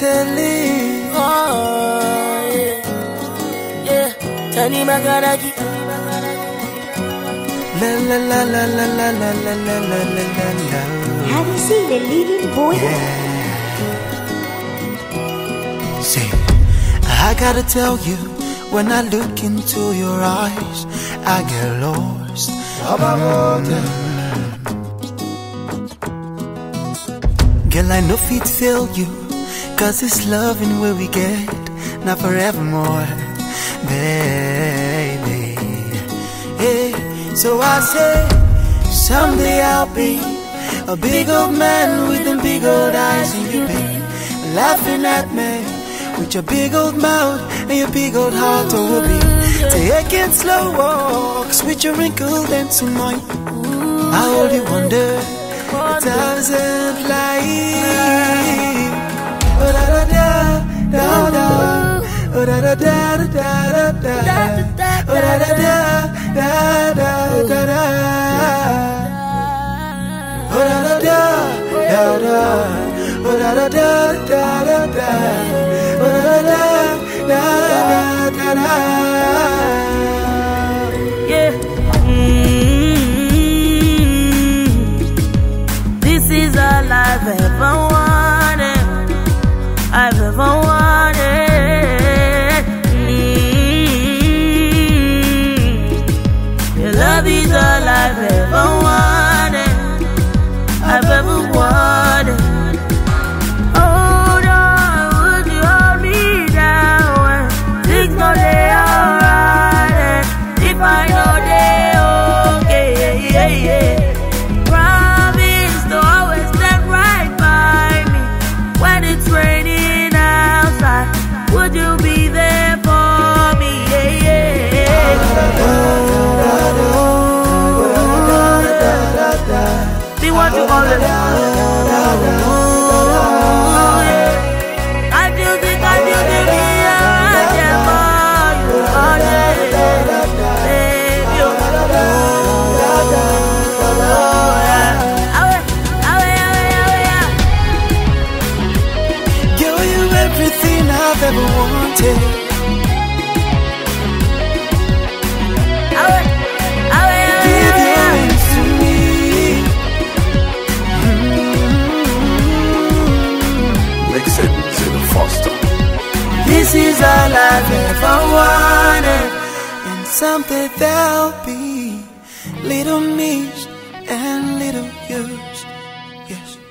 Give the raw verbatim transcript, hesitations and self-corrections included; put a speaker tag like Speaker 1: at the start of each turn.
Speaker 1: telling.
Speaker 2: Oh, yeah. Yeah. Tani Magaragi.
Speaker 1: La la la la la la la la la la la la la.
Speaker 3: Have you seen the living boy?
Speaker 1: Yeah. Say, I gotta tell you, when I look into your eyes, I get lost. Mm. Girl, I know fit feel you, cause it's loving where we get, not forevermore, baby. Hey, so I say, someday I'll be a big old man with them big old eyes, and you be laughing at me with your big old mouth and your big old heart. Oh, we'll be taking slow walks with your wrinkled and smile. I only wonder a thousand lives. Oh da da da da da. Oh da da da da da da. Oh da da da da da da da. Oh da da da da da. Oh da da da da da da. Oh da da da da da da.
Speaker 2: Yeah. This is all I've ever wanted, I've ever wanted. Mm-hmm. Your love is all I've ever wanted, I've ever wanted. Hold on, would you hold me down when things go lay alright? If I know they okay, yeah, yeah. Would you be there for me? Yeah, yeah. Be what you call it. I do think I do think I can for you all day, baby.
Speaker 1: Girl, you everything I've ever wanted. Give your wings to me.
Speaker 4: Mix it to the Foster.
Speaker 1: This is all I've ever wanted, and someday there'll be little me's and little you's. Yes.